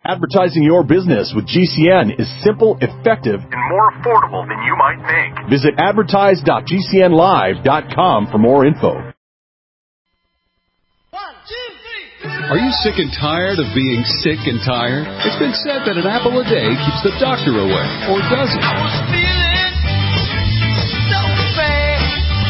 Advertising your business with GCN is simple, effective, and more affordable than you might think. Visit advertise.gcnlive.com for more info. 1, 2, 3. Are you sick and tired of being sick and tired? It's been said that an apple a day keeps the doctor away, or does it? I was feeling so bad.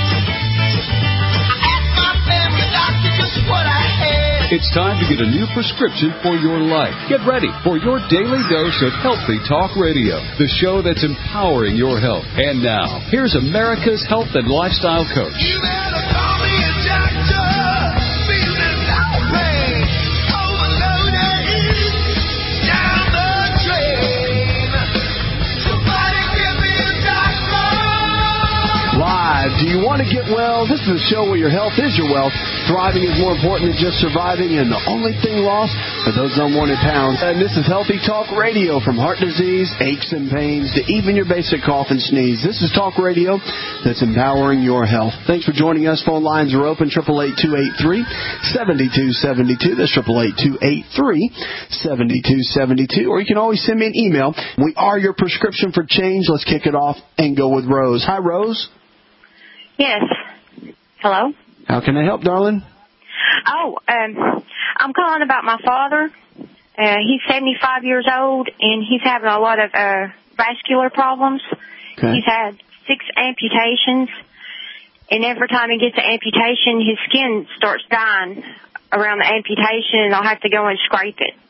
I asked my family doctor just what I had. It's time to get a new prescription for your life. Get ready for your daily dose of Healthy Talk Radio, the show that's empowering your health. And now, here's America's health and lifestyle coach. You better call me a doctor. Feeling no pain. Overloaded. Down the drain. Somebody give me a doctor. Live. Do you want to get well? This is a show where your health is your wealth. Thriving is more important than just surviving, and the only thing lost are those unwanted pounds. And this is Healthy Talk Radio, from heart disease, aches and pains, to even your basic cough and sneeze. This is Talk Radio that's empowering your health. Thanks for joining us. Phone lines are open, 888-283-7272. That's 888-283-7272. Or you can always send me an email. We are your prescription for change. Let's kick it off and go with Rose. Hi, Rose. Yes. Hello? How can I help, darling? Oh, I'm calling about my father. He's 75 years old, and he's having a lot of vascular problems. Okay. He's had 6 amputations, and every time he gets an amputation, his skin starts dying around the amputation, and I'll have to go and scrape it.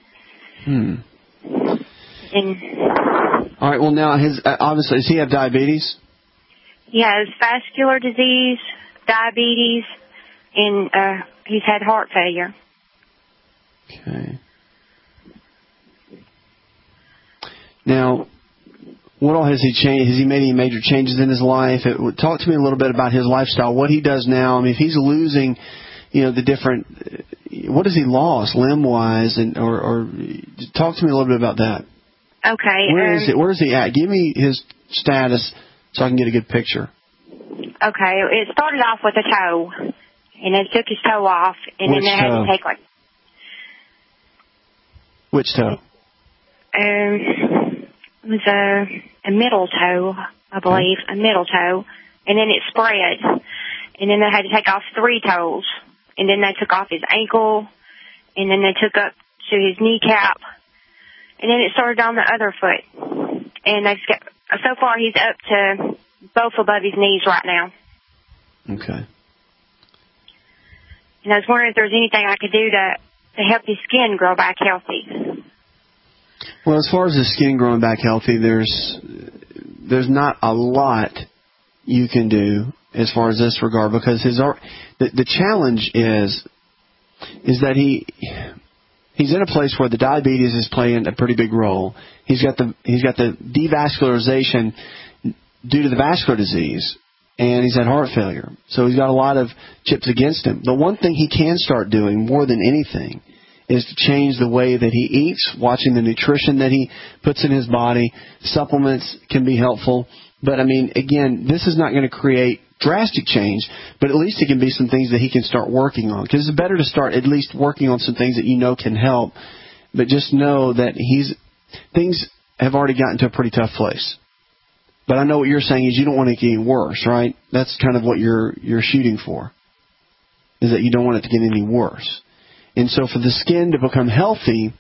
All right, well, now, obviously, does he have diabetes? He has vascular disease, diabetes, and he's had heart failure. Okay. Now, what all has he changed? Has he made any major changes in his life? Talk to me a little bit about his lifestyle, what he does now. I mean, if he's losing, the different, what has he lost limb-wise, or talk to me a little bit about that. Okay. Where is he at? Give me his status so I can get a good picture. Okay. It started off with a toe. And then took his toe off, and Which then they had to take Which toe? It was a middle toe, I believe, a middle toe, and then it spread, and then they had to take off 3 toes, and then they took off his ankle, and then they took up to his kneecap, and then it started on the other foot, and so far he's up to both above his knees right now. Okay. And I was wondering if there was anything I could do to help his skin grow back healthy. Well, as far as his skin growing back healthy, there's not a lot you can do as far as this regard, because the challenge is that he's in a place where the diabetes is playing a pretty big role. He's got the devascularization due to the vascular disease. And he's had heart failure. So he's got a lot of chips against him. The one thing he can start doing more than anything is to change the way that he eats, watching the nutrition that he puts in his body. Supplements can be helpful. But, I mean, again, this is not going to create drastic change, but at least it can be some things that he can start working on. Because it's better to start at least working on some things that you know can help. But just know that things have already gotten to a pretty tough place. But I know what you're saying is you don't want it to get any worse, right? That's kind of what you're shooting for, is that you don't want it to get any worse. And so for the skin to become healthy,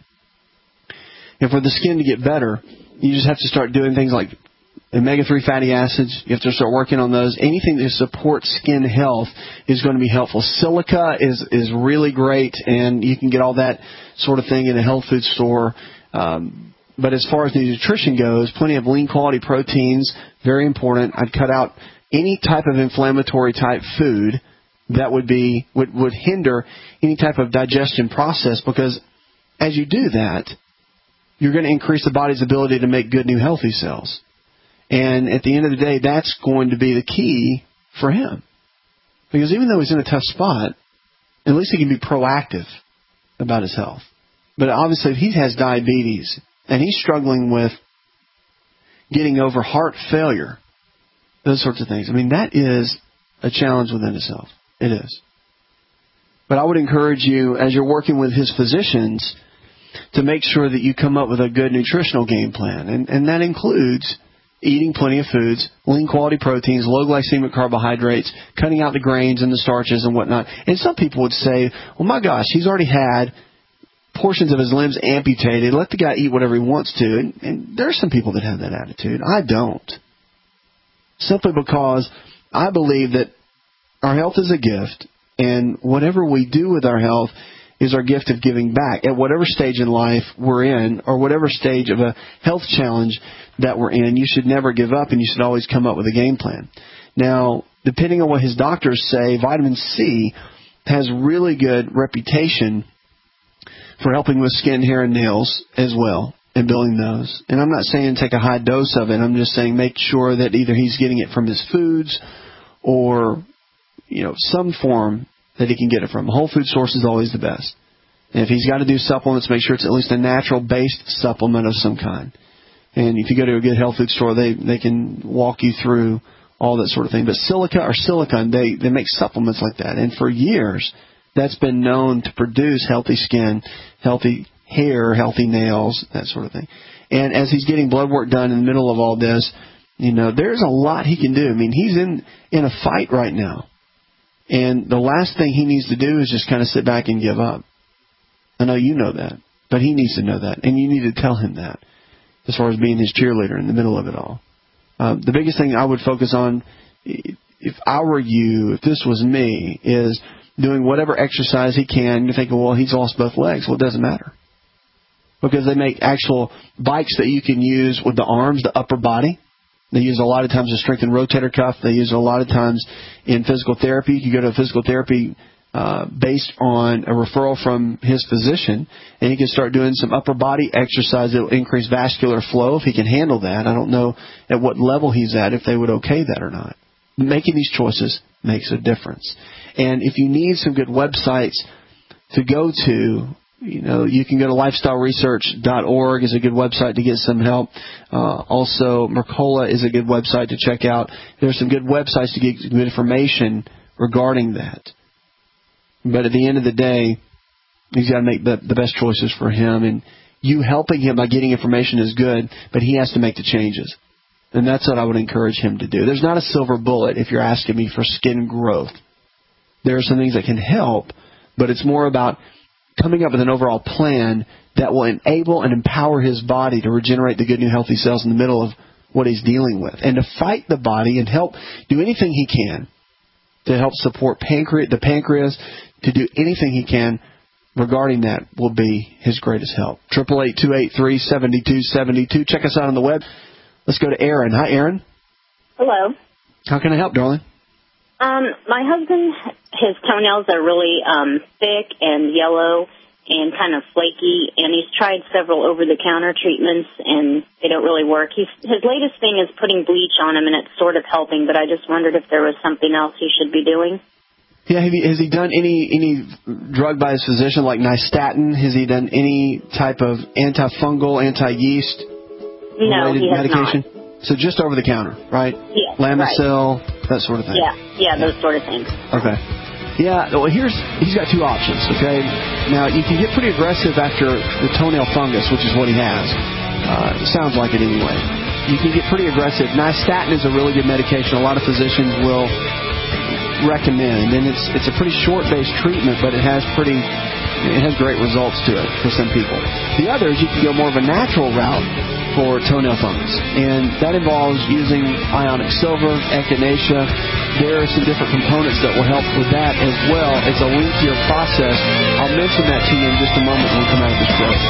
and for the skin to get better, you just have to start doing things like omega-3 fatty acids. You have to start working on those. Anything that supports skin health is going to be helpful. Silica is really great, and you can get all that sort of thing in a health food store. But as far as the nutrition goes, plenty of lean quality proteins, very important. I'd cut out any type of inflammatory type food that would hinder any type of digestion process, because as you do that, you're going to increase the body's ability to make good new healthy cells. And at the end of the day, that's going to be the key for him. Because even though he's in a tough spot, at least he can be proactive about his health. But obviously, if he has diabetes and he's struggling with getting over heart failure, those sorts of things, I mean, that is a challenge within itself. It is. But I would encourage you, as you're working with his physicians, to make sure that you come up with a good nutritional game plan. And that includes eating plenty of foods, lean quality proteins, low glycemic carbohydrates, cutting out the grains and the starches and whatnot. And some people would say, well, my gosh, he's already had portions of his limbs amputated. Let the guy eat whatever he wants to. And there are some people that have that attitude. I don't. Simply because I believe that our health is a gift, and whatever we do with our health is our gift of giving back at whatever stage in life we're in, or whatever stage of a health challenge that we're in. You should never give up, and you should always come up with a game plan. Now, depending on what his doctors say, vitamin C has really good reputation for helping with skin, hair, and nails as well, and building those. And I'm not saying take a high dose of it. I'm just saying make sure that either he's getting it from his foods or, some form that he can get it from. A whole food source is always the best. And if he's got to do supplements, make sure it's at least a natural-based supplement of some kind. And if you go to a good health food store, they can walk you through all that sort of thing. But silica or silicone, they make supplements like that. And for years, that's been known to produce healthy skin, healthy hair, healthy nails, that sort of thing. And as he's getting blood work done in the middle of all this, there's a lot he can do. I mean, he's in a fight right now. And the last thing he needs to do is just kind of sit back and give up. I know you know that, but he needs to know that. And you need to tell him that as far as being his cheerleader in the middle of it all. The biggest thing I would focus on, if I were you, if this was me, is doing whatever exercise he can. You're thinking, well, he's lost both legs. Well, it doesn't matter. Because they make actual bikes that you can use with the arms, the upper body. They use a lot of times a strengthened rotator cuff. They use it a lot of times in physical therapy. You go to a physical therapy based on a referral from his physician, and he can start doing some upper body exercise that will increase vascular flow if he can handle that. I don't know at what level he's at, if they would okay that or not. Making these choices makes a difference. And if you need some good websites to go to, you can go to lifestyleresearch.org is a good website to get some help. Also, Mercola is a good website to check out. There's some good websites to get good information regarding that. But at the end of the day, he's got to make the best choices for him. And you helping him by getting information is good, but he has to make the changes. And that's what I would encourage him to do. There's not a silver bullet if you're asking me for skin growth. There are some things that can help, but it's more about coming up with an overall plan that will enable and empower his body to regenerate the good new healthy cells in the middle of what he's dealing with, and to fight the body and help do anything he can to help support the pancreas, to do anything he can regarding that will be his greatest help. 888-283-7272. Check us out on the web. Let's go to Aaron. Hi, Aaron. Hello. How can I help, darling? My husband, his toenails are really thick and yellow and kind of flaky, and he's tried several over-the-counter treatments, and they don't really work. His latest thing is putting bleach on them, and it's sort of helping, but I just wondered if there was something else he should be doing. Yeah, has he done any drug by his physician, like nystatin? Has he done any type of antifungal, anti-yeast related medication? Not. So just over the counter, right? Yeah. Lamisil, right. That sort of thing. Yeah, those sort of things. Okay. Yeah, well, he's got two options, okay? Now, you can get pretty aggressive after the toenail fungus, which is what he has. It sounds like it anyway. You can get pretty aggressive. Nystatin is a really good medication. A lot of physicians will recommend, and it's a pretty short-based treatment, but it has great results to it for some people. The others, you can go more of a natural route for toenail fungus, and that involves using ionic silver, echinacea. There are some different components that will help with that as well. It's a lengthier process. I'll mention that to you in just a moment when we come out of this break.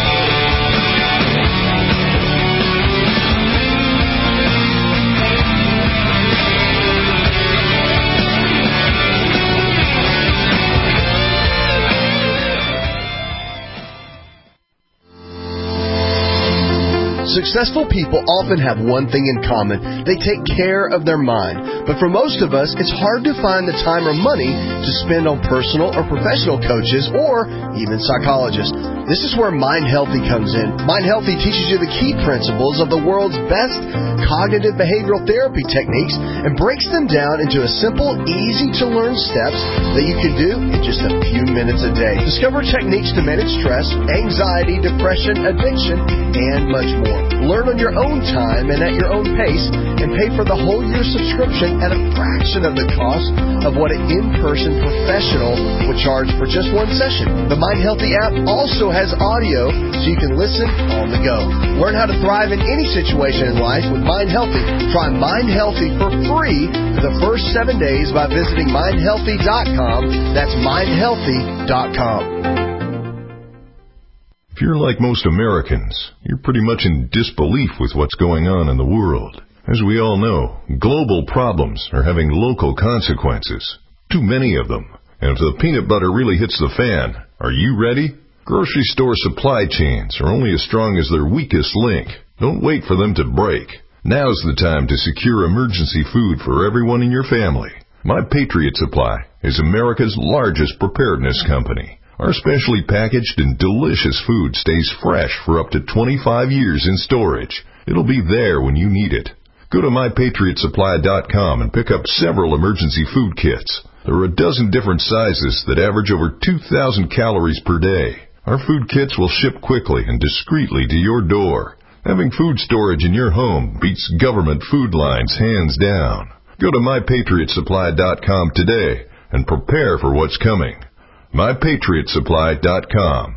Successful people often have one thing in common. They take care of their mind. But for most of us, it's hard to find the time or money to spend on personal or professional coaches or even psychologists. This is where Mind Healthy comes in. Mind Healthy teaches you the key principles of the world's best cognitive behavioral therapy techniques and breaks them down into a simple, easy-to-learn steps that you can do in just a few minutes a day. Discover techniques to manage stress, anxiety, depression, addiction, and much more. Learn on your own time and at your own pace, and pay for the whole year subscription at a fraction of the cost of what an in-person professional would charge for just one session. The Mind Healthy app also has audio so you can listen on the go. Learn how to thrive in any situation in life with Mind Healthy. Try Mind Healthy for free for the first 7 days by visiting mindhealthy.com. That's mindhealthy.com. If you're like most Americans, you're pretty much in disbelief with what's going on in the world. As we all know, global problems are having local consequences. Too many of them. And if the peanut butter really hits the fan, are you ready? Grocery store supply chains are only as strong as their weakest link. Don't wait for them to break. Now's the time to secure emergency food for everyone in your family. My Patriot Supply is America's largest preparedness company. Our specially packaged and delicious food stays fresh for up to 25 years in storage. It'll be there when you need it. Go to MyPatriotSupply.com and pick up several emergency food kits. There are a dozen different sizes that average over 2,000 calories per day. Our food kits will ship quickly and discreetly to your door. Having food storage in your home beats government food lines hands down. Go to MyPatriotSupply.com today and prepare for what's coming. MyPatriotSupply.com.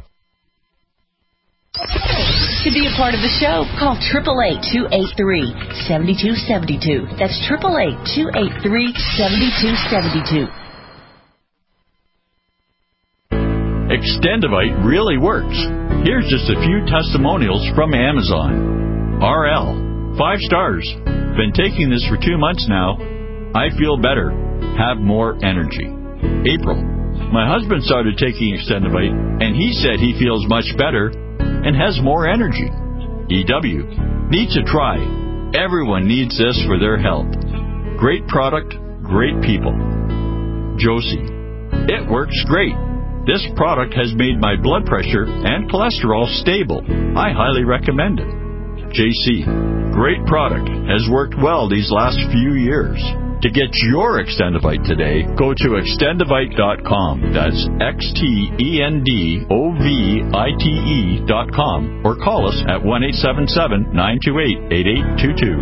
To be a part of the show, call 888-283-7272. That's 888-283-7272. Extendivite really works. Here's just a few testimonials from Amazon. RL, 5 stars. Been taking this for 2 months now. I feel better. Have more energy. April, my husband started taking Extendivite, and he said he feels much better and has more energy. EW, need to try. Everyone needs this for their health. Great product, great people. Josie, it works great. This product has made my blood pressure and cholesterol stable. I highly recommend it. JC, great product. Has worked well these last few years. To get your Extendivite today, go to extendivite.com. That's XTENDOVITE.com or call us at 1-877-928-8822.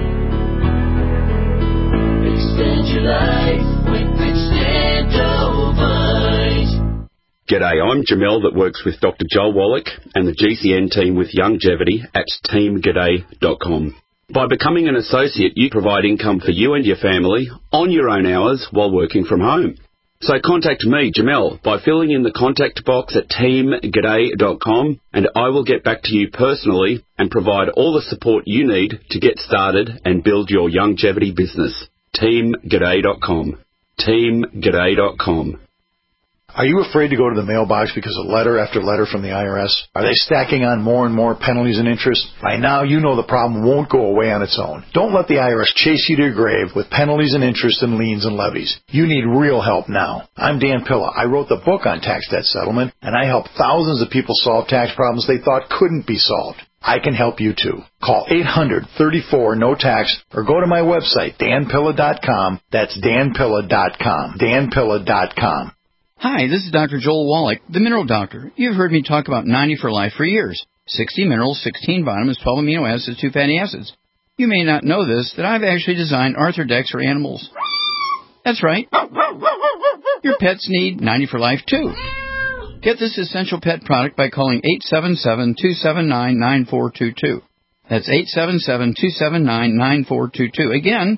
Extend your life with Extendivite. G'day, I'm Jamel that works with Dr. Joel Wallach and the GCN team with Longevity at teamg'day.com. By becoming an associate, you provide income for you and your family on your own hours while working from home. So contact me, Jamel, by filling in the contact box at teamg'day.com, and I will get back to you personally and provide all the support you need to get started and build your longevity business. teamg'day.com. teamg'day.com. Are you afraid to go to the mailbox because of letter after letter from the IRS? Are they stacking on more and more penalties and interest? By now, you know the problem won't go away on its own. Don't let the IRS chase you to your grave with penalties and interest and liens and levies. You need real help now. I'm Dan Pilla. I wrote the book on tax debt settlement, and I help thousands of people solve tax problems they thought couldn't be solved. I can help you too. Call 800-34-NO-TAX or go to my website, danpilla.com. That's danpilla.com. danpilla.com. Hi, this is Dr. Joel Wallach, the Mineral Doctor. You've heard me talk about 90 for Life for years. 60 minerals, 16 vitamins, 12 amino acids, 2 fatty acids. You may not know this, that I've actually designed Arthrodex for animals. That's right. Your pets need 90 for Life too. Get this essential pet product by calling 877-279-9422. That's 877-279-9422. Again,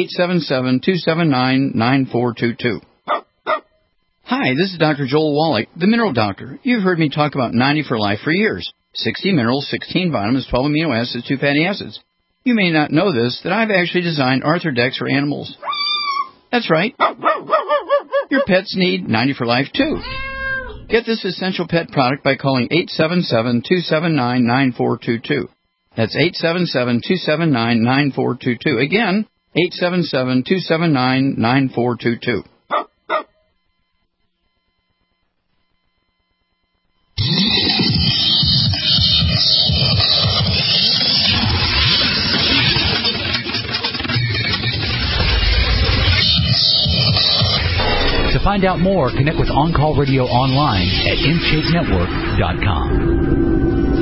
877-279-9422. Hi, this is Dr. Joel Wallach, the Mineral Doctor. You've heard me talk about 90 for Life for years. 60 minerals, 16 vitamins, 12 amino acids, 2 fatty acids. You may not know this, that I've actually designed Arthrodex for animals. That's right. Your pets need 90 for Life too. Get this essential pet product by calling 877-279-9422. That's 877-279-9422. Again, 877-279-9422. To find out more, connect with On Call Radio online at InShapeNetwork.com.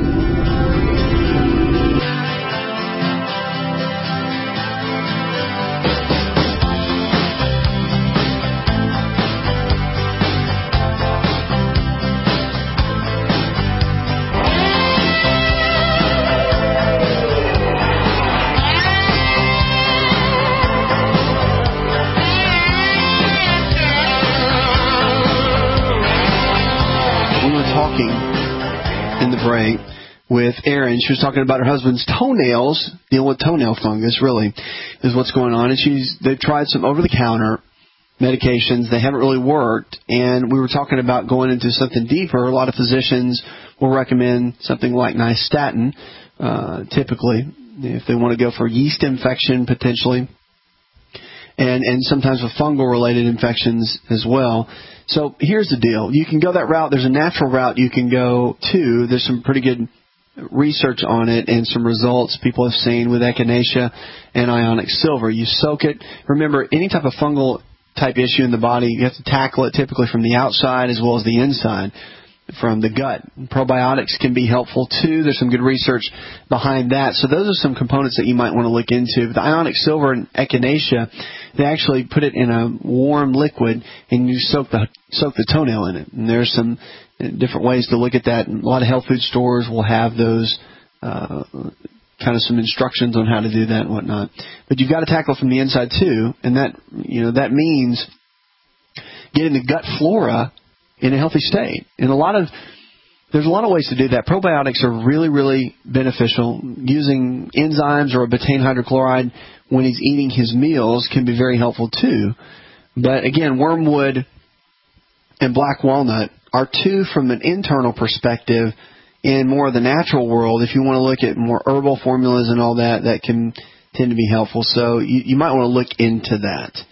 Break with Erin. She was talking about her husband's toenails, dealing with toenail fungus, really, is what's going on. And they've tried some over-the-counter medications. They haven't really worked. And we were talking about going into something deeper. A lot of physicians will recommend something like nystatin, typically, if they want to go for yeast infection, potentially. And sometimes with fungal-related infections as well. So here's the deal. You can go that route. There's a natural route you can go to. There's some pretty good research on it and some results people have seen with echinacea and ionic silver. You soak it. Remember, any type of fungal type issue in the body, you have to tackle it typically from the outside as well as the inside, from the gut. Probiotics can be helpful too. There's some good research behind that. So those are some components that you might want to look into. The ionic silver and echinacea, they actually put it in a warm liquid and you soak the toenail in it. And there's some different ways to look at that. And a lot of health food stores will have those kind of some instructions on how to do that and whatnot. But you've got to tackle from the inside too, and that means getting the gut flora in a healthy state. And there's a lot of ways to do that. Probiotics are really, really beneficial. Using enzymes or a betaine hydrochloride when he's eating his meals can be very helpful too. But again, wormwood and black walnut are two from an internal perspective. In more of the natural world, if you want to look at more herbal formulas and all that, that can tend to be helpful. So you might want to look into that.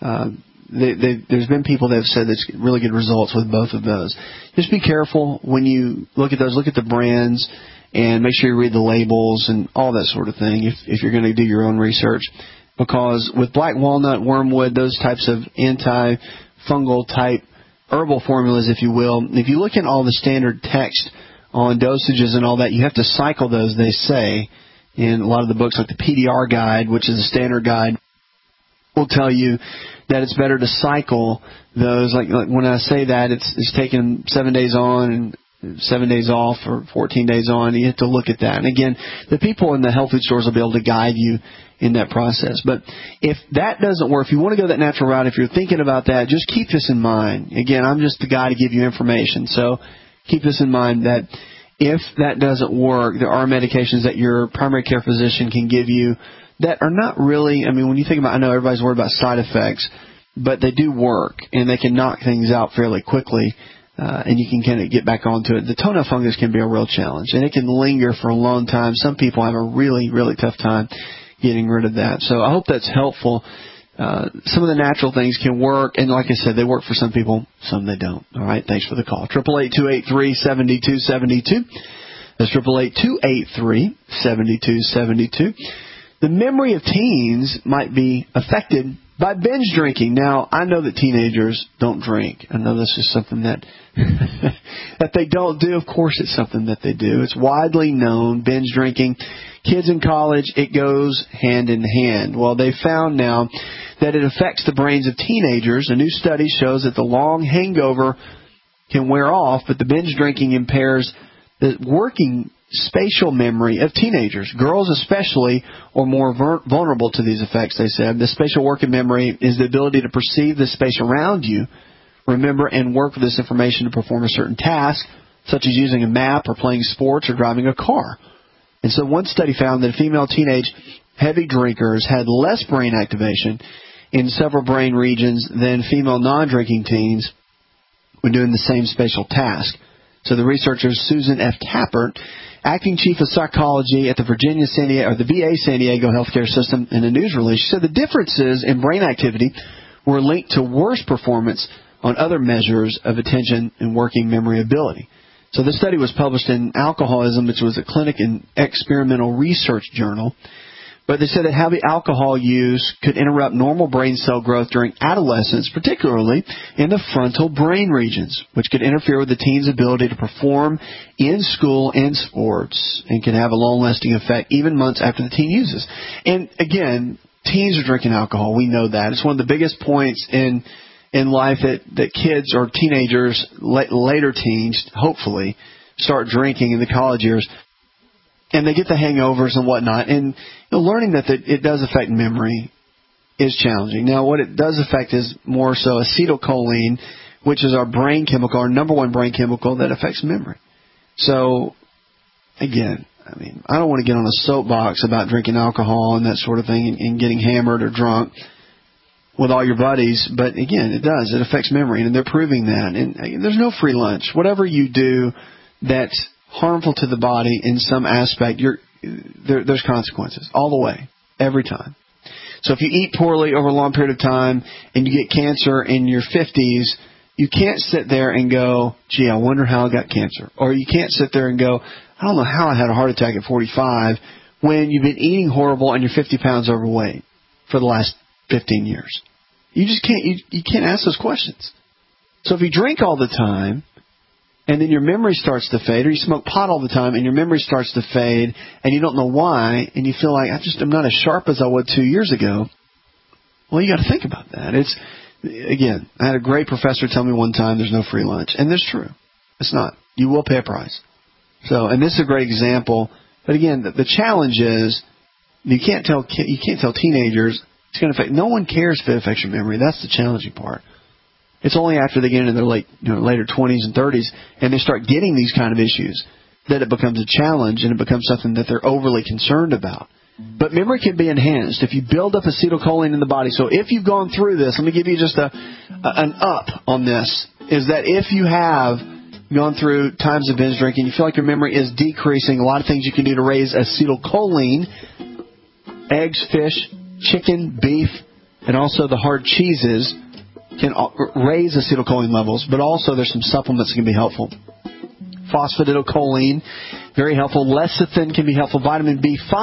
There's been people that have said there's really good results with both of those. Just be careful when you look at those. Look at the brands and make sure you read the labels and all that sort of thing if you're going to do your own research. Because with black walnut, wormwood, those types of anti-fungal type herbal formulas, if you will, if you look at all the standard text on dosages and all that, you have to cycle those, they say, in a lot of the books, like the PDR guide, which is a standard guide, will tell you that it's better to cycle those. Like when I say that, it's taking 7 days on and 7 days off, or 14 days on. You have to look at that. And again, the people in the health food stores will be able to guide you in that process. But if that doesn't work, if you want to go that natural route, if you're thinking about that, just keep this in mind. Again, I'm just the guy to give you information. So keep this in mind that if that doesn't work, there are medications that your primary care physician can give you that are not really, when you think about, I know everybody's worried about side effects, but they do work, and they can knock things out fairly quickly, and you can kind of get back onto it. The toenail fungus can be a real challenge, and it can linger for a long time. Some people have a really, really tough time getting rid of that. So I hope that's helpful. Some of the natural things can work, and like I said, they work for some people, some they don't. All right, thanks for the call. 888-283-7272. That's 888-283-7272. The memory of teens might be affected by binge drinking. Now, I know that teenagers don't drink. I know this is something that that they don't do. Of course, it's something that they do. It's widely known, binge drinking. Kids in college, it goes hand in hand. Well, they found now that it affects the brains of teenagers. A new study shows that the long hangover can wear off, but the binge drinking impairs the working spatial memory of teenagers. Girls especially are more vulnerable to these effects, they said. The spatial working memory is the ability to perceive the space around you, remember and work with this information to perform a certain task, such as using a map or playing sports or driving a car. And so one study found that female teenage heavy drinkers had less brain activation in several brain regions than female non-drinking teens when doing the same spatial task. So the researchers, Susan F. Tappert, acting chief of psychology at the VA San Diego healthcare system, in a news release, she said the differences in brain activity were linked to worse performance on other measures of attention and working memory ability. So this study was published in Alcoholism, which was a clinic and experimental research journal. But they said that heavy alcohol use could interrupt normal brain cell growth during adolescence, particularly in the frontal brain regions, which could interfere with the teen's ability to perform in school and sports, and can have a long-lasting effect even months after the teen uses. And again, teens are drinking alcohol. We know that. It's one of the biggest points in life that kids or teenagers, later teens, hopefully, start drinking in the college years. And they get the hangovers and whatnot. And learning that it does affect memory is challenging. Now, what it does affect is more so acetylcholine, which is our brain chemical, our number one brain chemical that affects memory. So, again, I mean, I don't want to get on a soapbox about drinking alcohol and that sort of thing and getting hammered or drunk with all your buddies. But, again, it does. It affects memory, and they're proving that. And there's no free lunch. Whatever you do that's harmful to the body in some aspect, there's consequences all the way, every time. So if you eat poorly over a long period of time and you get cancer in your 50s, you can't sit there and go, gee, I wonder how I got cancer. Or you can't sit there and go, I don't know how I had a heart attack at 45, when you've been eating horrible and you're 50 pounds overweight for the last 15 years. You just can't, you can't ask those questions. So if you drink all the time, and then your memory starts to fade, or you smoke pot all the time and your memory starts to fade, and you don't know why, and you feel like, I'm not as sharp as I was 2 years ago, well, you got to think about that. Again, I had a great professor tell me one time there's no free lunch, and that's true. It's not. You will pay a price. So, and this is a great example, but again, the challenge is you can't tell teenagers it's going to affect. No one cares if it affects your memory. That's the challenging part. It's only after they get into their later 20s and 30s and they start getting these kind of issues that it becomes a challenge and it becomes something that they're overly concerned about. But memory can be enhanced if you build up acetylcholine in the body. So if you've gone through this, let me give you just an up on this, is that if you have gone through times of binge drinking, you feel like your memory is decreasing, a lot of things you can do to raise acetylcholine: eggs, fish, chicken, beef, and also the hard cheeses can raise acetylcholine levels, but also there's some supplements that can be helpful. Phosphatidylcholine, very helpful. Lecithin can be helpful. Vitamin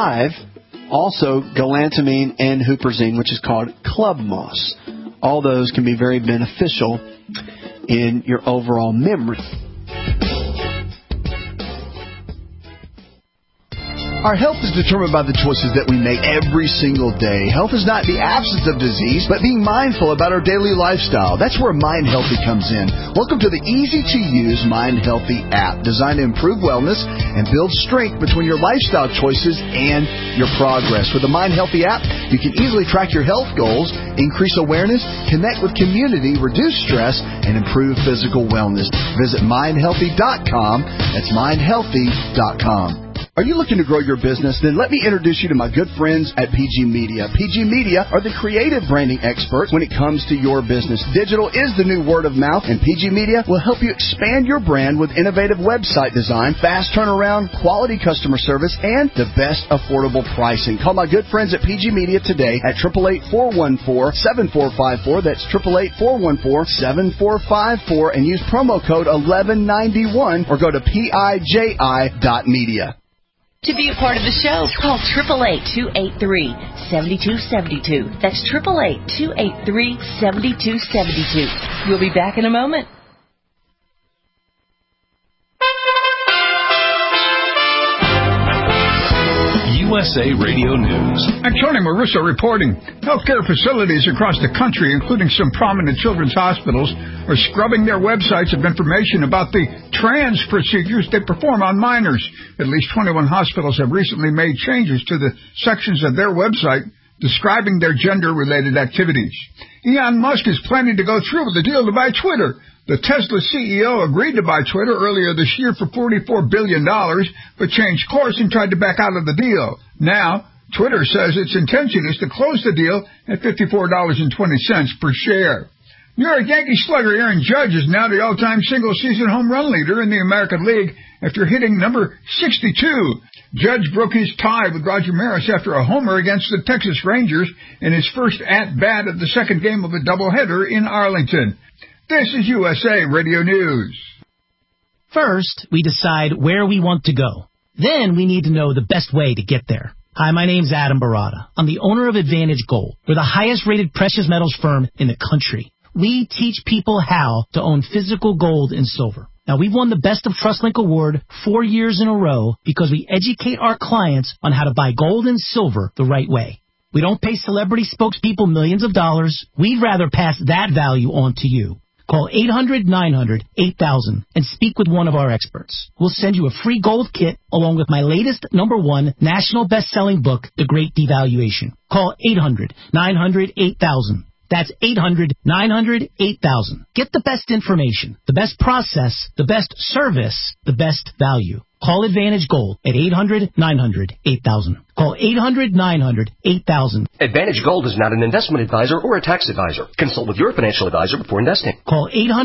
B5, also galantamine and huperzine, which is called club moss. All those can be very beneficial in your overall memory. Our health is determined by the choices that we make every single day. Health is not the absence of disease, but being mindful about our daily lifestyle. That's where Mind Healthy comes in. Welcome to the easy-to-use Mind Healthy app, designed to improve wellness and build strength between your lifestyle choices and your progress. With the Mind Healthy app, you can easily track your health goals, increase awareness, connect with community, reduce stress, and improve physical wellness. Visit mindhealthy.com. That's mindhealthy.com. Are you looking to grow your business? Then let me introduce you to my good friends at PG Media. PG Media are the creative branding experts when it comes to your business. Digital is the new word of mouth, and PG Media will help you expand your brand with innovative website design, fast turnaround, quality customer service, and the best affordable pricing. Call my good friends at PG Media today at 888-414-7454. That's 888-414-7454, and use promo code 1191 or go to PIJI.media. To be a part of the show, call 888-283-7272. That's 888-283-7272. We'll be back in a moment. USA Radio News. I'm Tony Maruso reporting. Healthcare facilities across the country, including some prominent children's hospitals, are scrubbing their websites of information about the trans procedures they perform on minors. At least 21 hospitals have recently made changes to the sections of their website describing their gender-related activities. Elon Musk is planning to go through with the deal to buy Twitter. The Tesla CEO agreed to buy Twitter earlier this year for $44 billion, but changed course and tried to back out of the deal. Now, Twitter says its intention is to close the deal at $54.20 per share. New York Yankees slugger Aaron Judge is now the all-time single-season home run leader in the American League after hitting number 62. Judge broke his tie with Roger Maris after a homer against the Texas Rangers in his first at-bat of the second game of a doubleheader in Arlington. This is USA Radio News. First, we decide where we want to go. Then we need to know the best way to get there. Hi, my name's Adam Barada. I'm the owner of Advantage Gold. We're the highest-rated precious metals firm in the country. We teach people how to own physical gold and silver. Now, we've won the Best of TrustLink Award 4 years in a row because we educate our clients on how to buy gold and silver the right way. We don't pay celebrity spokespeople millions of dollars. We'd rather pass that value on to you. Call 800-900-8000 and speak with one of our experts. We'll send you a free gold kit along with my latest #1 national best-selling book, The Great Devaluation. Call 800-900-8000. That's 800-900-8000. Get the best information, the best process, the best service, the best value. Call Advantage Gold at 800-900-8000. Call 800-900-8000. Advantage Gold is not an investment advisor or a tax advisor. Consult with your financial advisor before investing. Call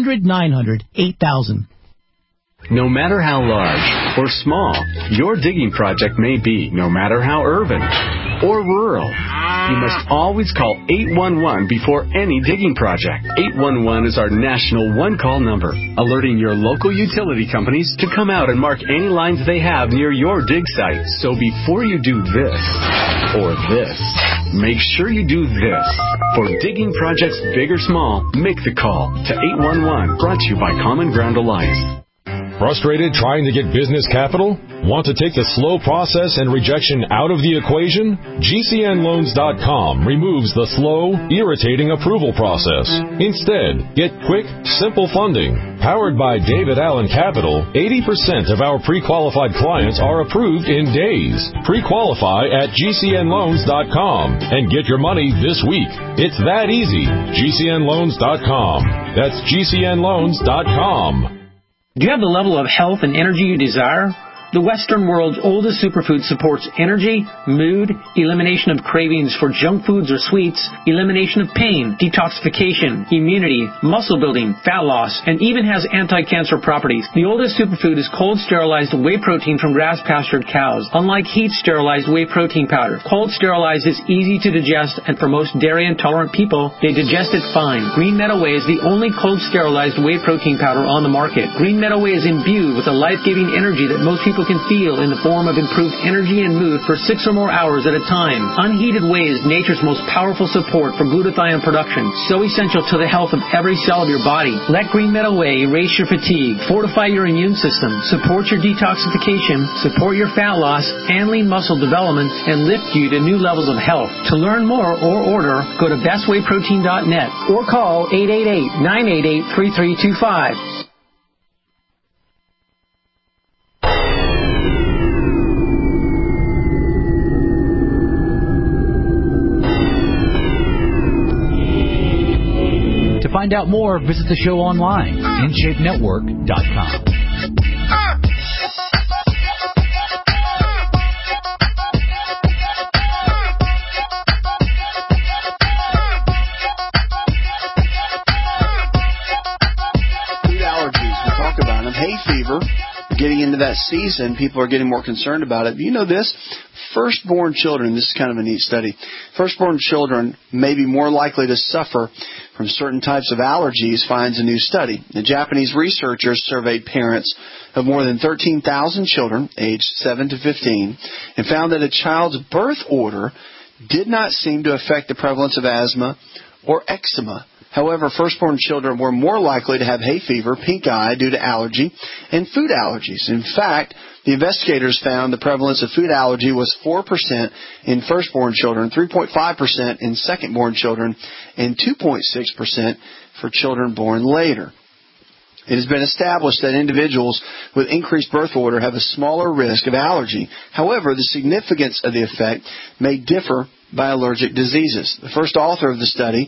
800-900-8000. No matter how large or small your digging project may be, no matter how urban or rural, you must always call 811 before any digging project. 811 is our national one-call number, alerting your local utility companies to come out and mark any lines they have near your dig site. So before you do this or this, make sure you do this. For digging projects big or small, make the call to 811. Brought to you by Common Ground Alliance. Frustrated trying to get business capital? Want to take the slow process and rejection out of the equation? GCNLoans.com removes the slow, irritating approval process. Instead, get quick, simple funding. Powered by David Allen Capital, 80% of our pre-qualified clients are approved in days. Pre-qualify at GCNLoans.com and get your money this week. It's that easy. GCNLoans.com. That's GCNLoans.com. Do you have the level of health and energy you desire? The Western world's oldest superfood supports energy, mood, elimination of cravings for junk foods or sweets, elimination of pain, detoxification, immunity, muscle building, fat loss, and even has anti-cancer properties. The oldest superfood is cold sterilized whey protein from grass-pastured cows. Unlike heat sterilized whey protein powder, cold sterilized is easy to digest, and for most dairy intolerant people, they digest it fine. Green Meadow Whey is the only cold sterilized whey protein powder on the market. Green Meadow Whey is imbued with a life-giving energy that most people can feel in the form of improved energy and mood for 6 or more hours at a time. Unheated whey is nature's most powerful support for glutathione production, so essential to the health of every cell of your body. Let Green Meadow Whey erase your fatigue, fortify your immune system, support your detoxification, support your fat loss and lean muscle development, and lift you to new levels of health. To learn more or order, go to bestwayprotein.net or call 888-988-3325. To find out more, visit the show online, InShapeNetwork.com. Food allergies, we talked about them. Hay fever, getting into that season, people are getting more concerned about it. You know this? Firstborn children, this is kind of a neat study, firstborn children may be more likely to suffer from certain types of allergies, finds a new study. The Japanese researchers surveyed parents of more than 13,000 children aged 7 to 15 and found that a child's birth order did not seem to affect the prevalence of asthma or eczema. However, firstborn children were more likely to have hay fever, pink eye due to allergy, and food allergies. In fact, the investigators found the prevalence of food allergy was 4% in firstborn children, 3.5% in secondborn children, and 2.6% for children born later. It has been established that individuals with increased birth order have a smaller risk of allergy. However, the significance of the effect may differ by allergic diseases. The first author of the study,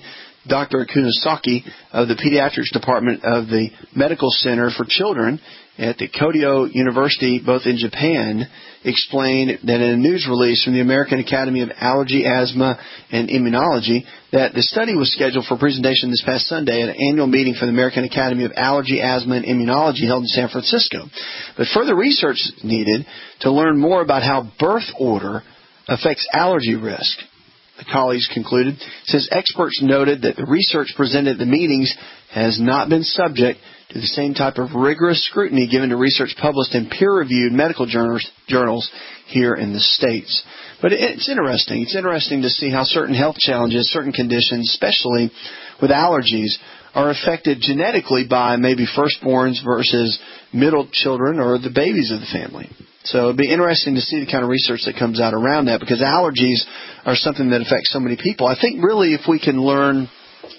Dr. Kunisaki of the Pediatrics Department of the Medical Center for Children at the Kyoto University, both in Japan, explained that in a news release from the American Academy of Allergy, Asthma, and Immunology that the study was scheduled for presentation this past Sunday at an annual meeting for the American Academy of Allergy, Asthma, and Immunology held in San Francisco. But further research is needed to learn more about how birth order affects allergy risk. The colleagues concluded, since experts noted that the research presented at the meetings has not been subject to the same type of rigorous scrutiny given to research published in peer-reviewed medical journals here in the States. But it's interesting. It's interesting to see how certain health challenges, certain conditions, especially with allergies, are affected genetically by maybe firstborns versus middle children or the babies of the family. So it'd be interesting to see the kind of research that comes out around that, because allergies are something that affects so many people. I think really if we can learn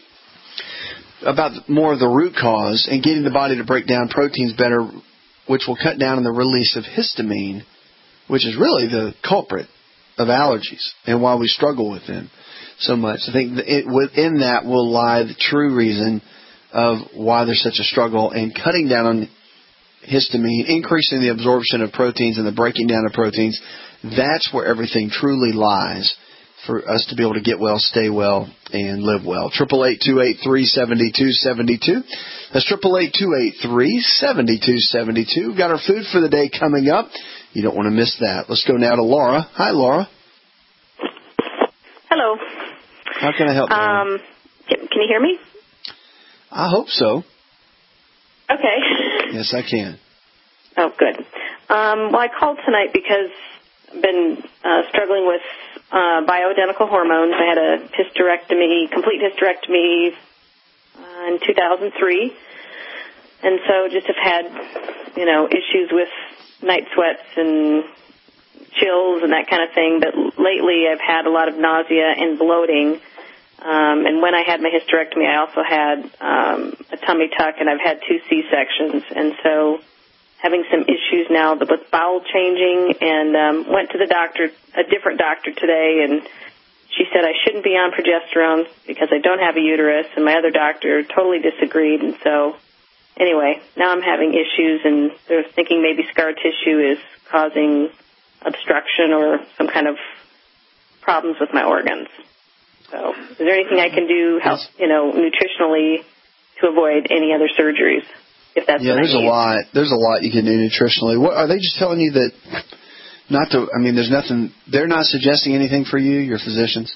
about more of the root cause and getting the body to break down proteins better, which will cut down on the release of histamine, which is really the culprit of allergies and why we struggle with them so much. I think within that will lie the true reason of why there's such a struggle, and cutting down on histamine, increasing the absorption of proteins and the breaking down of proteins. That's where everything truly lies for us to be able to get well, stay well, and live well. 888-283-7272. That's 888-283-7272. We've got our food for the day coming up. You don't want to miss that. Let's go now to Laura. Hi, Laura. Hello. How can I help you? Can you hear me? I hope so. Okay. Yes, I can. Oh, good. Well, I called tonight because I've been struggling with bioidentical hormones. I had a complete hysterectomy in 2003, and so just have had, issues with night sweats and chills and that kind of thing. But lately, I've had a lot of nausea and bloating. And when I had my hysterectomy, I also had a tummy tuck, and I've had 2 C-sections. And so having some issues now with bowel changing, and went to the doctor, a different doctor today, and she said I shouldn't be on progesterone because I don't have a uterus, and my other doctor totally disagreed. And so anyway, now I'm having issues, and they're thinking maybe scar tissue is causing obstruction or some kind of problems with my organs. So is there anything I can do, nutritionally to avoid any other surgeries? If that's what I need? There's a lot you can do nutritionally. What, are they just telling you that not to? I mean, there's nothing. They're not suggesting anything for you, your physicians.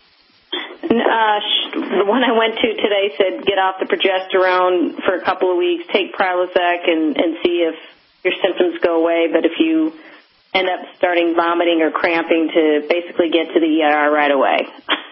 The one I went to today said get off the progesterone for a couple of weeks, take Prilosec, and see if your symptoms go away. But if you end up starting vomiting or cramping, to basically get to the ER right away.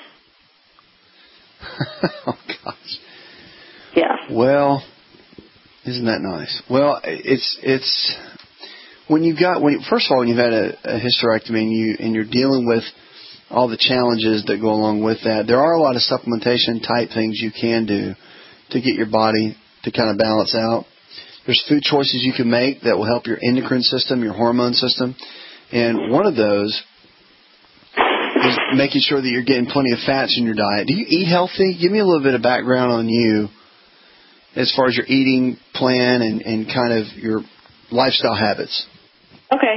Oh gosh. Yeah. Well, isn't that nice? Well, it's first of all, when you've had a hysterectomy and you're dealing with all the challenges that go along with that, there are a lot of supplementation type things you can do to get your body to kind of balance out. There's food choices you can make that will help your endocrine system, your hormone system, and one of those is making sure that you're getting plenty of fats in your diet. Do you eat healthy? Give me a little bit of background on you as far as your eating plan and kind of your lifestyle habits. Okay.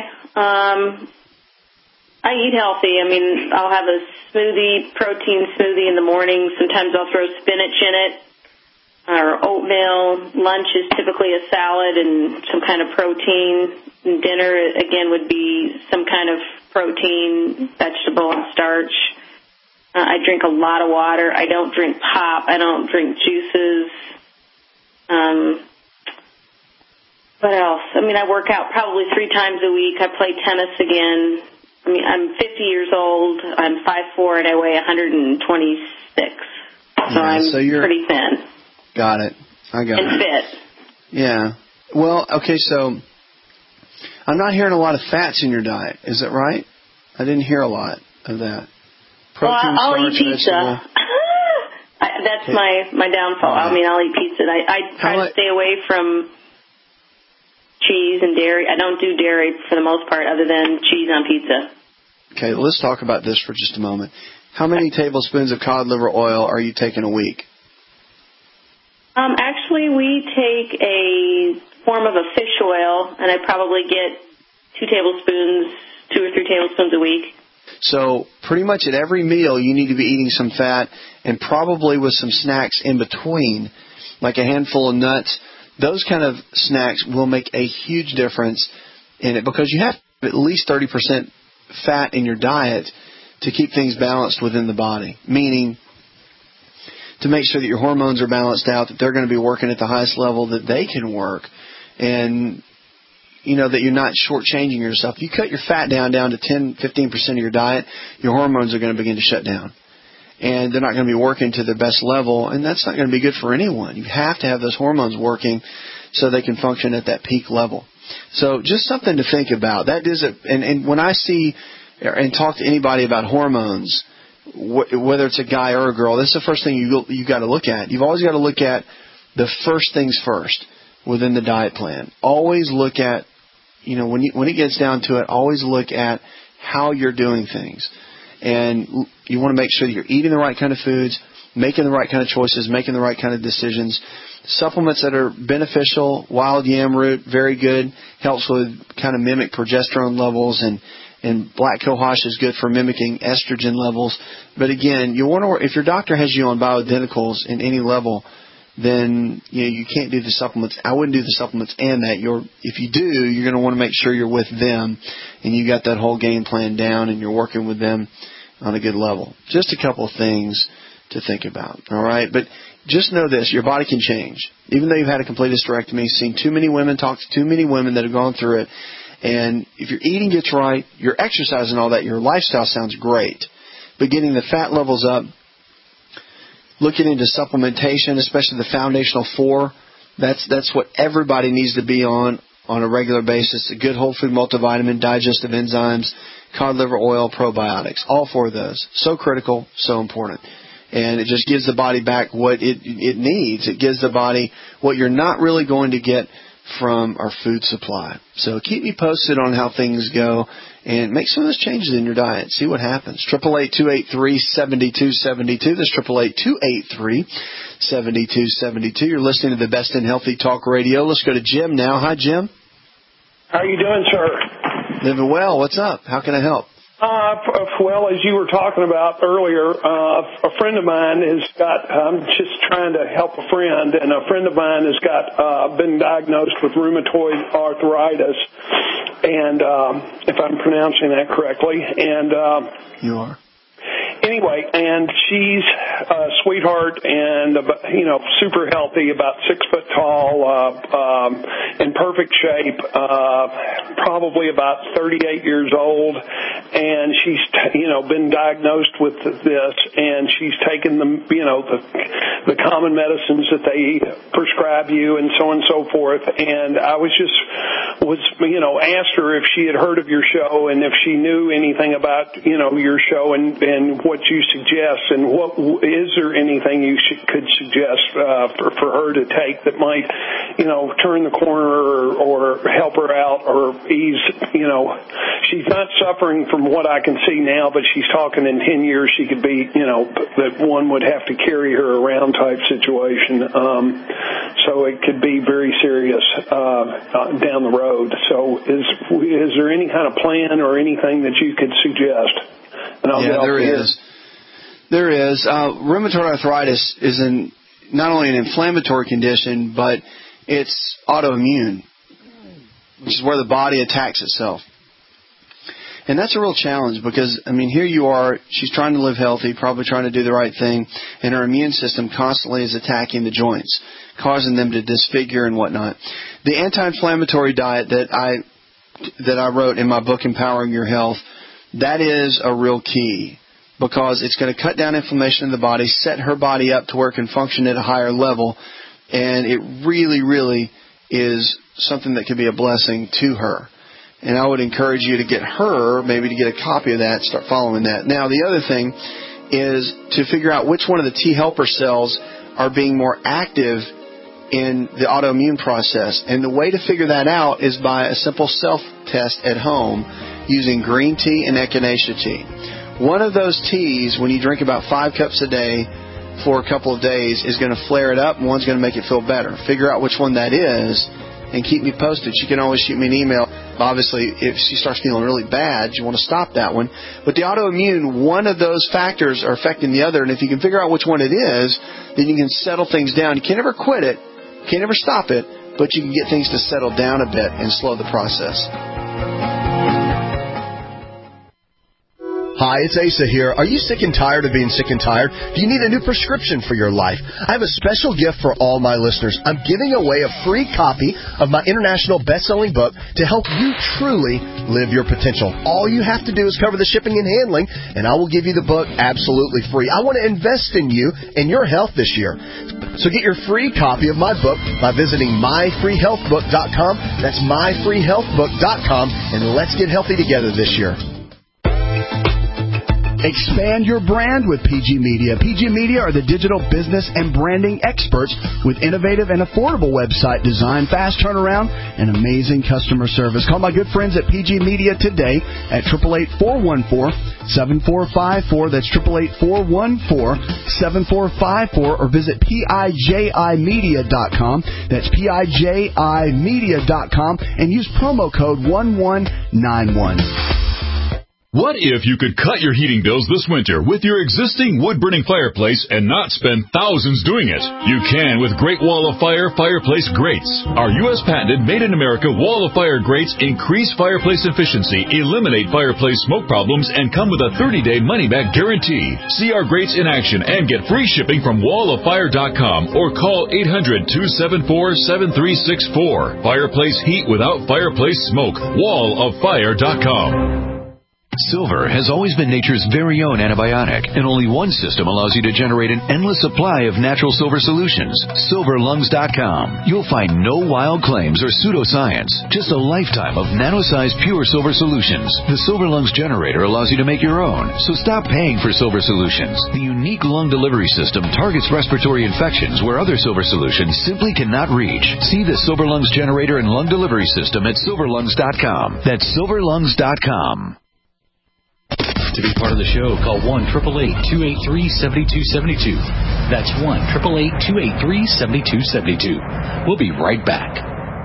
I eat healthy. I mean, I'll have a protein smoothie in the morning. Sometimes I'll throw spinach in it or oatmeal. Lunch is typically a salad and some kind of protein. And dinner, again, would be some kind of protein, vegetable, and starch. I drink a lot of water. I don't drink pop. I don't drink juices. What else? I mean, I work out probably 3 times a week. I play tennis again. I mean, I'm 50 years old. I'm 5'4", and I weigh 126. So I'm pretty thin. Got it. I got it. And fit. Yeah. Well, okay, so I'm not hearing a lot of fats in your diet. Is that right? I didn't hear a lot of that. Protein, I'll starch, eat pizza. That's my downfall. I mean, I'll eat pizza. I try to stay away from cheese and dairy. I don't do dairy for the most part other than cheese on pizza. Okay, let's talk about this for just a moment. How many tablespoons of cod liver oil are you taking a week? Actually, we take a form of a fish oil, and I probably get 2 or 3 tablespoons a week. So pretty much at every meal, you need to be eating some fat, and probably with some snacks in between, like a handful of nuts. Those kind of snacks will make a huge difference in it, because you have at least 30% fat in your diet to keep things balanced within the body, meaning to make sure that your hormones are balanced out, that they're going to be working at the highest level that they can work, and that you're not shortchanging yourself. If you cut your fat down to 10-15% of your diet, your hormones are going to begin to shut down, and they're not going to be working to their best level, and that's not going to be good for anyone. You have to have those hormones working so they can function at that peak level. So just something to think about. That is, and when I see and talk to anybody about hormones, whether it's a guy or a girl, this is the first thing you got to look at. You've always got to look at the first things first within the diet plan. Always look at, when it gets down to it, always look at how you're doing things. And you want to make sure that you're eating the right kind of foods, making the right kind of choices, making the right kind of decisions. Supplements that are beneficial, wild yam root, very good, helps with kind of mimic progesterone levels, and black cohosh is good for mimicking estrogen levels. But again, you want to, if your doctor has you on bioidenticals in any level, then you can't do the supplements. I wouldn't do the supplements and that. If you do, you're going to want to make sure you're with them and you got that whole game plan down and you're working with them on a good level. Just a couple of things to think about. All right, but just know this: your body can change. Even though you've had a complete hysterectomy, seen too many women, talked to too many women that have gone through it. And if your eating gets right, your exercise and all that, your lifestyle sounds great. But getting the fat levels up, looking into supplementation, especially the foundational 4, that's what everybody needs to be on a regular basis. A good whole food multivitamin, digestive enzymes, cod liver oil, probiotics. All 4 of those. So critical, so important. And it just gives the body back what it needs. It gives the body what you're not really going to get from our food supply. So keep me posted on how things go and make some of those changes in your diet. See what happens. 888-283-7272. That's 888-283-7272. You're listening to the Best in Healthy Talk Radio. Let's go to Jim now. Hi, Jim. How are you doing, sir? Living well. What's up? How can I help? Well, as you were talking about earlier, a friend of mine has got, I'm just trying to help a friend, and a friend of mine has got, been diagnosed with rheumatoid arthritis, and, if I'm pronouncing that correctly, and, you are. Anyway, and she's a sweetheart and, super healthy, about 6 foot tall, in perfect shape, probably about 38 years old, and she's, been diagnosed with this, and she's taken the common medicines that they prescribe you and so on and so forth, and I asked her if she had heard of your show and if she knew anything about, your show and what you suggest, and is there anything you could suggest for her to take that might, turn the corner or help her out or ease, she's not suffering from what I can see now, but she's talking in 10 years she could be, that one would have to carry her around type situation. So it could be very serious down the road. So is there any kind of plan or anything that you could suggest? There is. Rheumatoid arthritis is not only an inflammatory condition, but it's autoimmune, which is where the body attacks itself. And that's a real challenge because, here you are, she's trying to live healthy, probably trying to do the right thing, and her immune system constantly is attacking the joints, causing them to disfigure and whatnot. The anti-inflammatory diet that I wrote in my book, Empowering Your Health, that is a real key because it's going to cut down inflammation in the body, set her body up to where it can function at a higher level, and it really, really is something that could be a blessing to her. And I would encourage you to get her, maybe to get a copy of that, start following that. Now, the other thing is to figure out which one of the T helper cells are being more active in the autoimmune process. And the way to figure that out is by a simple self-test at home using green tea and echinacea tea. One of those teas, when you drink about 5 cups a day, for a couple of days is going to flare it up, and one's going to make it feel better. Figure out which one that is and keep me posted. She can always shoot me an email. Obviously, if she starts feeling really bad, you want to stop that one. But the autoimmune, one of those factors are affecting the other, and if you can figure out which one it is, then you can settle things down. You can't ever quit it, can't ever stop it, but you can get things to settle down a bit and slow the process. Hi, it's Asa here. Are you sick and tired of being sick and tired? Do you need a new prescription for your life? I have a special gift for all my listeners. I'm giving away a free copy of my international best-selling book to help you truly live your potential. All you have to do is cover the shipping and handling, and I will give you the book absolutely free. I want to invest in you and your health this year. So get your free copy of my book by visiting myfreehealthbook.com. That's myfreehealthbook.com, and let's get healthy together this year. Expand your brand with PG Media. PG Media are the digital business and branding experts with innovative and affordable website design, fast turnaround, and amazing customer service. Call my good friends at PG Media today at 888-414-7454. That's 888-414-7454, or visit PIJImedia.com. That's PIJImedia.com, and use promo code 1191. What if you could cut your heating bills this winter with your existing wood-burning fireplace and not spend thousands doing it? You can with Great Wall of Fire fireplace grates. Our U.S. patented made-in-America Wall of Fire grates increase fireplace efficiency, eliminate fireplace smoke problems, and come with a 30-day money-back guarantee. See our grates in action and get free shipping from walloffire.com or call 800-274-7364. Fireplace heat without fireplace smoke. walloffire.com. Silver has always been nature's very own antibiotic, and only one system allows you to generate an endless supply of natural silver solutions. SilverLungs.com. You'll find no wild claims or pseudoscience, just a lifetime of nano-sized pure silver solutions. The Silver Lungs generator allows you to make your own, so stop paying for silver solutions. The unique lung delivery system targets respiratory infections where other silver solutions simply cannot reach. See the Silver Lungs generator and lung delivery system at SilverLungs.com. That's SilverLungs.com. To be part of the show, call 1-888-283-7272. That's 1-888-283-7272. We'll be right back.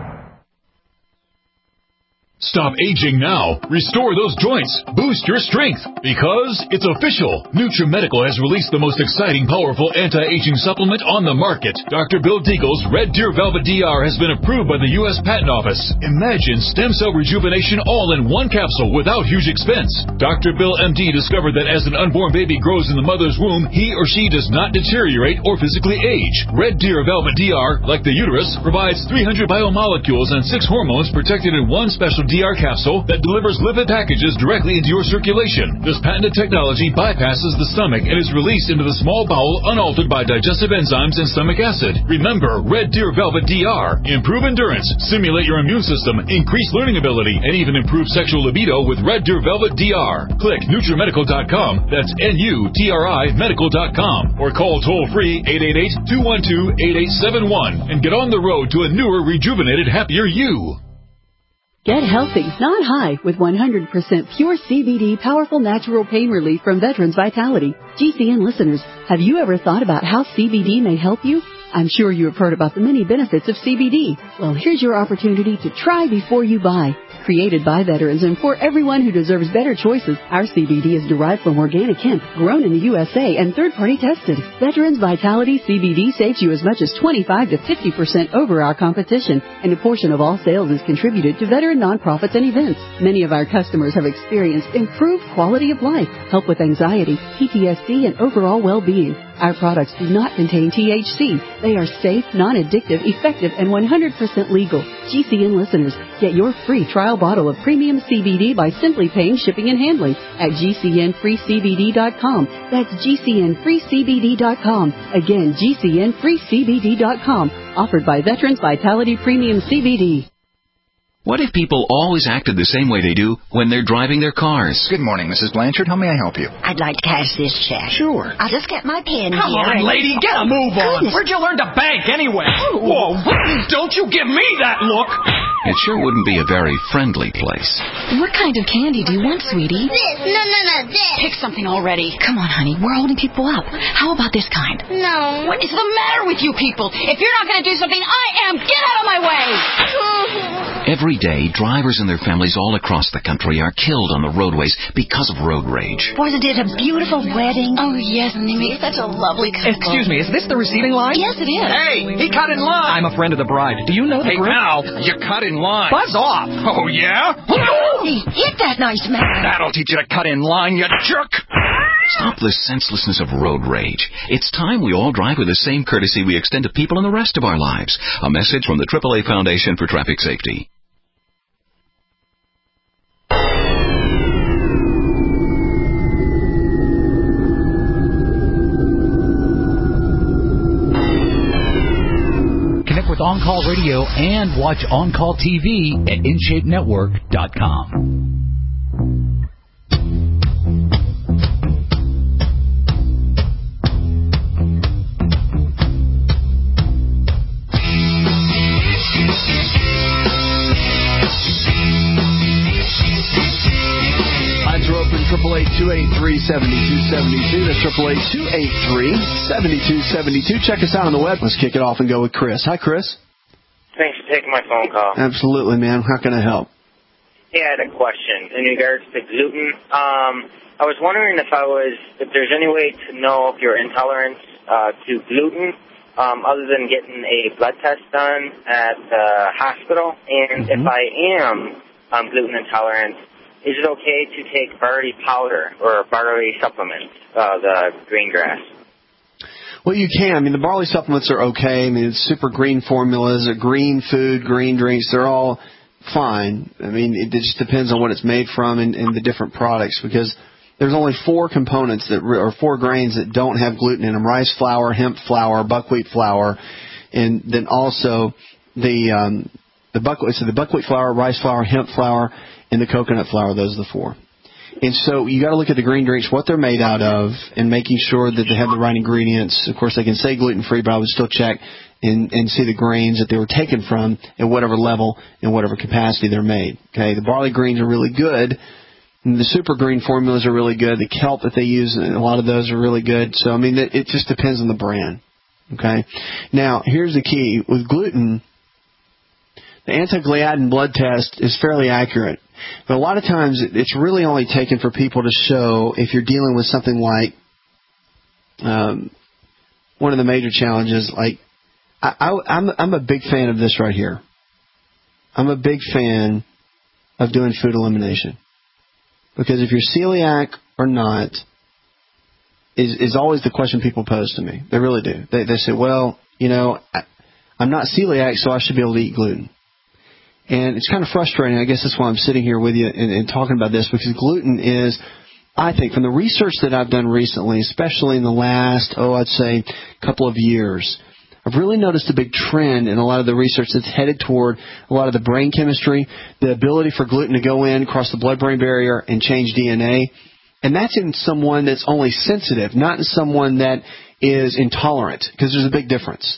Stop aging now. Restore those joints. Boost your strength. Because it's official. NutriMedical has released the most exciting, powerful anti-aging supplement on the market. Dr. Bill Deagle's Red Deer Velvet DR has been approved by the U.S. Patent Office. Imagine stem cell rejuvenation all in one capsule without huge expense. Dr. Bill MD discovered that as an unborn baby grows in the mother's womb, he or she does not deteriorate or physically age. Red Deer Velvet DR, like the uterus, provides 300 biomolecules and 6 hormones protected in one special DR capsule that delivers lipid packages directly into your circulation. This patented technology bypasses the stomach and is released into the small bowel unaltered by digestive enzymes and stomach acid. Remember, Red Deer Velvet DR. Improve endurance, stimulate your immune system, increase learning ability, and even improve sexual libido with Red Deer Velvet DR. Click NutriMedical.com. That's NUTRI Medical.com. Or call toll-free 888-212-8871 and get on the road to a newer, rejuvenated, happier you. Get healthy, not high, with 100% pure CBD powerful natural pain relief from Veterans Vitality. GCN listeners, have you ever thought about how CBD may help you? I'm sure you have heard about the many benefits of CBD. Well, here's your opportunity to try before you buy. Created by veterans and for everyone who deserves better choices, our CBD is derived from organic hemp, grown in the USA, and third-party tested. Veterans Vitality CBD saves you as much as 25 to 50% over our competition, and a portion of all sales is contributed to veteran nonprofits and events. Many of our customers have experienced improved quality of life, help with anxiety, PTSD, and overall well-being. Our products do not contain THC. They are safe, non-addictive, effective, and 100% legal. GCN listeners, get your free trial bottle of premium CBD by simply paying shipping and handling at GCNFreeCBD.com. That's GCNFreeCBD.com. Again, GCNFreeCBD.com. Offered by Veterans Vitality Premium CBD. What if people always acted the same way they do when they're driving their cars? Good morning, Mrs. Blanchard. How may I help you? I'd like to cash this check. Sure. I'll just get my pen Come here. on, lady, get a move on. Where'd you learn to bank anyway? Whoa, don't you give me that look. It sure wouldn't be a very friendly place. What kind of candy do you want, sweetie? This. No, this. Pick something already. Come on, honey. We're holding people up. How about this kind? No. What is the matter with you people? If you're not going to do something, I am. Get out of my way! Every day, drivers and their families all across the country are killed on the roadways because of road rage. Wasn't it a beautiful wedding? Oh, yes, and they made such a lovely couple. Excuse me, is this the receiving line? Yes, it is. Hey, he cut in line. I'm a friend of the bride. Do you know the Hey, groom? pal, you cut in line. Buzz off. Oh, yeah? Hey, hit that nice man. That'll teach you to cut in line, you jerk. Stop the senselessness of road rage. It's time we all drive with the same courtesy we extend to people in the rest of our lives. A message from the AAA Foundation for Traffic Safety. Connect with On Call Radio and watch On Call TV at InShapeNetwork.com. Lines are open, 888-283-7272. That's 888-283-7272. Check us out on the web. Let's kick it off and go with Chris. Hi, Chris. Thanks for taking my phone call. Absolutely, man. How can I help? Yeah, I had a question in regards to gluten. I was wondering if there's any way to know if you're intolerant to gluten other than getting a blood test done at the hospital. And if I am gluten intolerant, is it okay to take barley powder or barley supplements, the green grass? Well, you can. I mean, the barley supplements are okay. I mean, it's super green formulas, green food, green drinks. They're all fine. I mean, it just depends on what it's made from and the different products, because there's only 4 components or 4 grains that don't have gluten in them: rice flour, hemp flour, buckwheat flour, and then also the buckwheat flour, rice flour, hemp flour, and the coconut flour. Those are the 4. And so you got to look at the green drinks, what they're made out of, and making sure that they have the right ingredients. Of course, they can say gluten-free, but I would still check and see the grains that they were taken from at whatever level and whatever capacity they're made. Okay, the barley greens are really good. And the super green formulas are really good. The kelp that they use, a lot of those are really good. So, I mean, it just depends on the brand. Okay? Now, here's the key. With gluten, the anti-gliadin blood test is fairly accurate. But a lot of times it's really only taken for people to show if you're dealing with something like one of the major challenges. Like I'm a big fan of this right here. I'm a big fan of doing food elimination, because if you're celiac or not is always the question people pose to me. They really do. They say, well, I'm not celiac, so I should be able to eat gluten. And it's kind of frustrating. I guess that's why I'm sitting here with you and talking about this, because gluten is, I think, from the research that I've done recently, especially in the last, I'd say, couple of years, I've really noticed a big trend in a lot of the research that's headed toward a lot of the brain chemistry, the ability for gluten to go in, cross the blood-brain barrier, and change DNA. And that's in someone that's only sensitive, not in someone that is intolerant, because there's a big difference.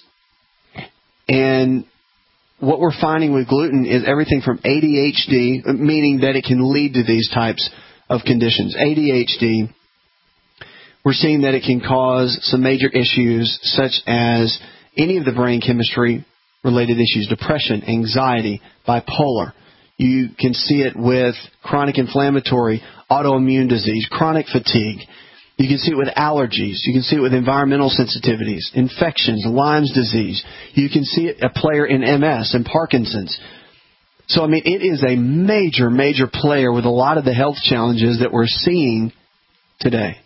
And what we're finding with gluten is everything from ADHD, meaning that it can lead to these types of conditions. ADHD, we're seeing that it can cause some major issues such as any of the brain chemistry related issues: depression, anxiety, bipolar. You can see it with chronic inflammatory, autoimmune disease, chronic fatigue. You can see it with allergies. You can see it with environmental sensitivities, infections, Lyme's disease. You can see it a player in MS and Parkinson's. So, I mean, it is a major, major player with a lot of the health challenges that we're seeing today.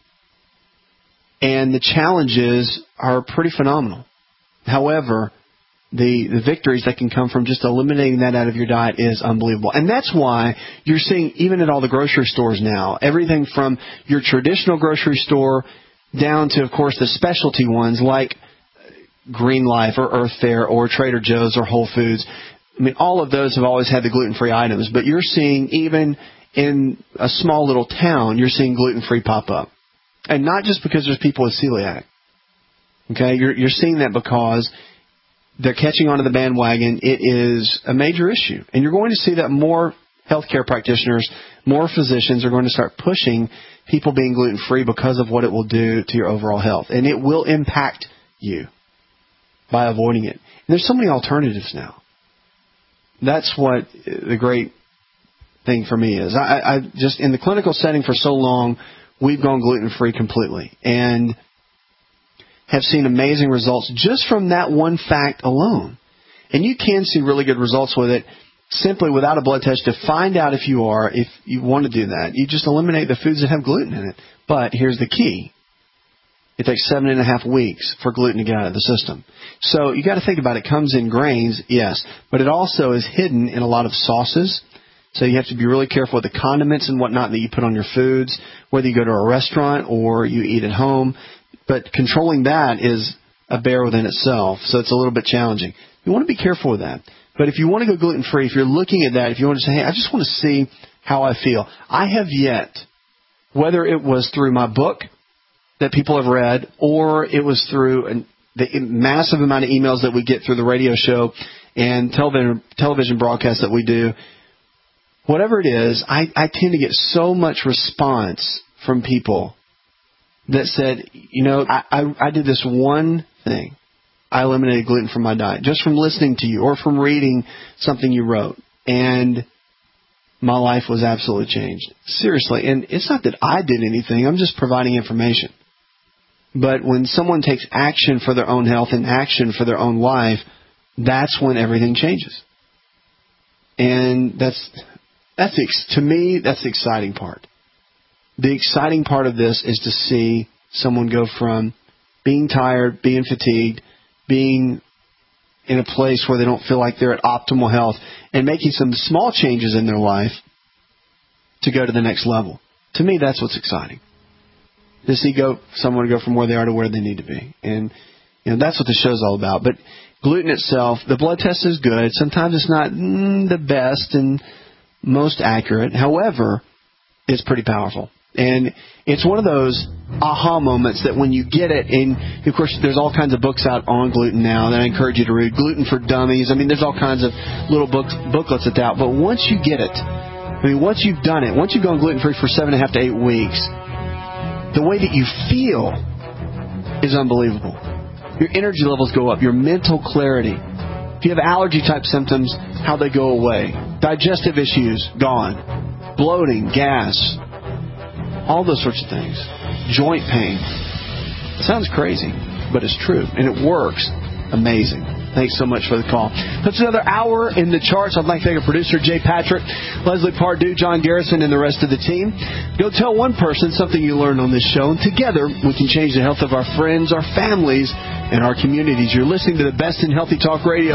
And the challenges are pretty phenomenal. However, the victories that can come from just eliminating that out of your diet is unbelievable. And that's why you're seeing, even at all the grocery stores now, everything from your traditional grocery store down to, of course, the specialty ones like Green Life or Earth Fare or Trader Joe's or Whole Foods. I mean, all of those have always had the gluten-free items. But you're seeing, even in a small little town, you're seeing gluten-free pop up. And not just because there's people with celiac. Okay, you're seeing that because they're catching onto the bandwagon. It is a major issue. And you're going to see that more healthcare practitioners, more physicians are going to start pushing people being gluten-free because of what it will do to your overall health. And it will impact you by avoiding it. And there's so many alternatives now. That's what the great thing for me is. I just, in the clinical setting for so long, we've gone gluten-free completely and have seen amazing results just from that one fact alone. And you can see really good results with it simply without a blood test to find out if you want to do that. You just eliminate the foods that have gluten in it. But here's the key. It takes 7.5 weeks for gluten to get out of the system. So you got to think about it. It comes in grains, yes, but it also is hidden in a lot of sauces. So you have to be really careful with the condiments and whatnot that you put on your foods, whether you go to a restaurant or you eat at home. But controlling that is a bear within itself, so it's a little bit challenging. You want to be careful with that. But if you want to go gluten-free, if you're looking at that, if you want to say, hey, I just want to see how I feel. I have yet, whether it was through my book that people have read or it was through the massive amount of emails that we get through the radio show and television broadcasts that we do, whatever it is, I tend to get so much response from people that said, I did this one thing. I eliminated gluten from my diet just from listening to you or from reading something you wrote. And my life was absolutely changed. Seriously. And it's not that I did anything. I'm just providing information. But when someone takes action for their own health and action for their own life, that's when everything changes. And to me, that's the exciting part. The exciting part of this is to see someone go from being tired, being fatigued, being in a place where they don't feel like they're at optimal health, and making some small changes in their life to go to the next level. To me, that's what's exciting. To see someone go from where they are to where they need to be. And that's what the show's all about. But gluten itself, the blood test is good. Sometimes it's not the best and most accurate. However, it's pretty powerful. And it's one of those aha moments that when you get it, and of course there's all kinds of books out on gluten now that I encourage you to read. Gluten for Dummies. I mean, there's all kinds of little booklets that's out. But once you get it, once you've done it, once you've gone gluten-free for 7.5 to 8 weeks, the way that you feel is unbelievable. Your energy levels go up, your mental clarity. If you have allergy-type symptoms, how they go away. Digestive issues, gone. Bloating, gas, all those sorts of things. Joint pain. It sounds crazy, but it's true, and it works. Amazing. Thanks so much for the call. That's another hour in the charts. I'd like to thank our producer, Jay Patrick, Leslie Pardue, John Garrison, and the rest of the team. Go tell one person something you learned on this show, and together we can change the health of our friends, our families, and our communities. You're listening to the best in Healthy Talk Radio.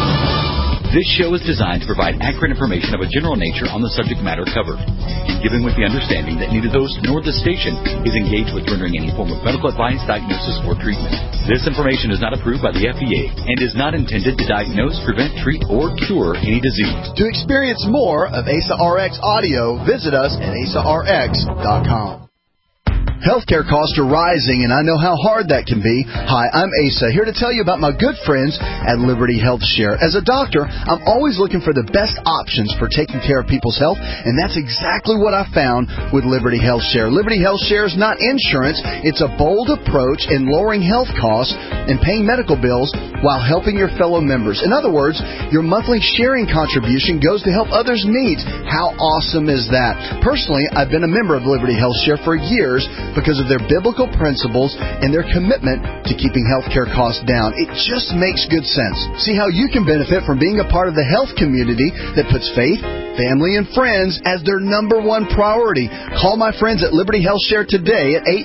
This show is designed to provide accurate information of a general nature on the subject matter covered, given with the understanding that neither the host nor the station is engaged with rendering any form of medical advice, diagnosis, or treatment. This information is not approved by the FDA and is not intended to diagnose, prevent, treat, or cure any disease. To experience more of ASA RX audio, visit us at asarx.com. Healthcare costs are rising, and I know how hard that can be. Hi, I'm Asa, here to tell you about my good friends at Liberty Health Share. As a doctor, I'm always looking for the best options for taking care of people's health, and that's exactly what I found with Liberty Health Share. Liberty Health Share is not insurance. It's a bold approach in lowering health costs and paying medical bills while helping your fellow members. In other words, your monthly sharing contribution goes to help others' needs. How awesome is that? Personally, I've been a member of Liberty Health Share for years because of their biblical principles and their commitment to keeping healthcare costs down. It just makes good sense. See how you can benefit from being a part of the health community that puts faith, family, and friends as their number one priority. Call my friends at Liberty Health Share today at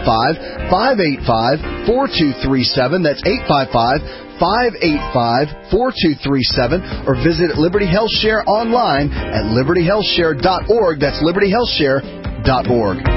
855-585-4237. That's 855-585-4237, or visit Liberty Health Share online at libertyhealthshare.org. That's libertyhealthshare.org.